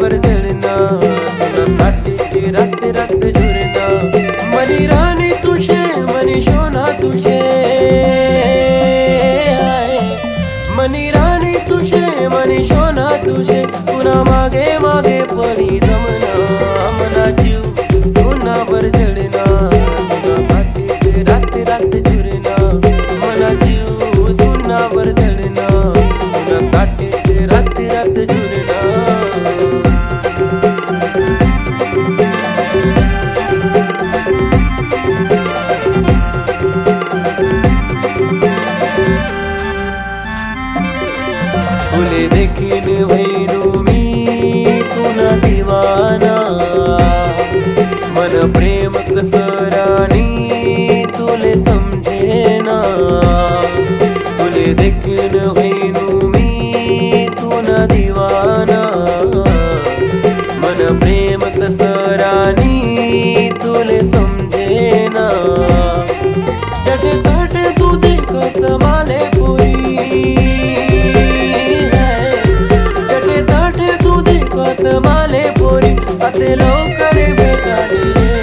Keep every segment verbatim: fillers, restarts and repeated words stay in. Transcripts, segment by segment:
तुनावर जळना काटेचे रात रात झुरना मनी राणी तुझे मनी शोना तुझे मनी राणी तुझे मनी शोना तुझे पुन्हा मागे मागे पडी जमना मना जीव तुनावर जळना काटेचे रात रात झुरना मना जीव तुनावर जळना काटेचे रात रात झुरना तुले देखीन भैनु मी तुना दीवाना मन प्रेम कसरानी तुले समझेना तुले देखीन भैनु मी तुना दीवाना मन प्रेम कसरानी तुले समझेना चट काट तू देखत माले पुरी माले पोरी अते लवकर भेटारी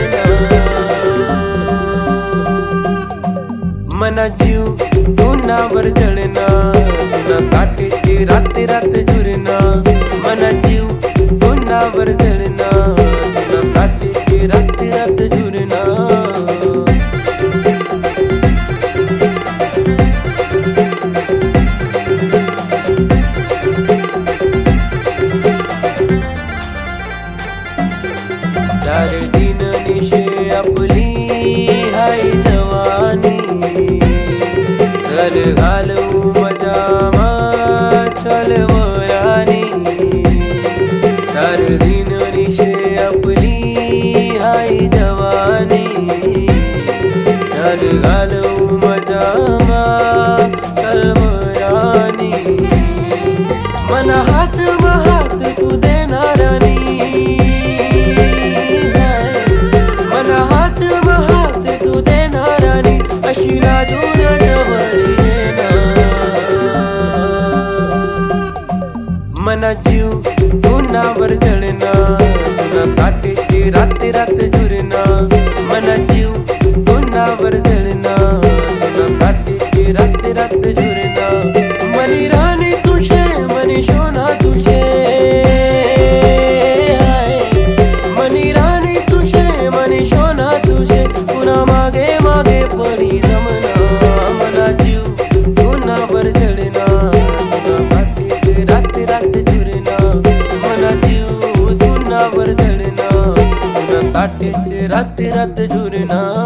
मना जीव तुनावर जळना तुना काटेचे रात रात झुरना मना जीव तुनावर जळना तुना काटेचे रात रात झुरना चार दिन निशे आपली हाय जवानी घर घालू मजामा छलवरानी चार दिन निशे आपली हाय जवानी घर घालू मजामा छलवरानी मना हात हात तू देणारानी मना जीव तुनावर जळना तुना काटेचे रात रात झुरना मना जीव तुनावर जळना तुना काटेचे रात रात झुरना मनी राणी तुझे मनी शोना तुझे मनी राणी तुझे मनी शोना तुझे पुन्हा मागे मागे पडी जमना मना जीव तुनावर जळना रात रात झुरना मना जीव तुनावर जळना काटेचे रात रात झुरना।